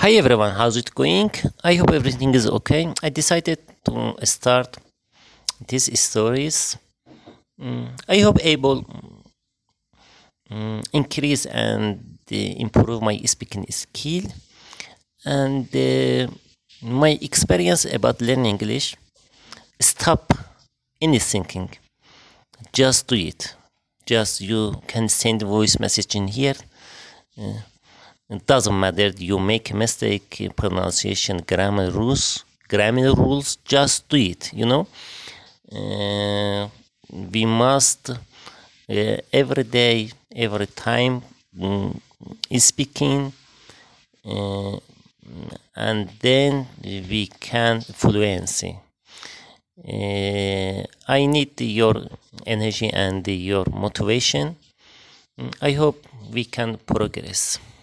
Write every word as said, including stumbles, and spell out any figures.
Hi everyone, how's it going? I hope everything is okay. I decided to start these stories. Mm, I hope able mm, increase and uh, improve my speaking skill and uh, my experience about learning English. Stop any thinking. Just do it. Just you can send voice message in here. Uh, It doesn't matter. You make a mistake, pronunciation, grammar rules, grammar rules. Just do it. You know. Uh, we must uh, every day, every time mm, speaking, uh, and then we can fluency. Uh, I need your energy and your motivation. I hope we can progress.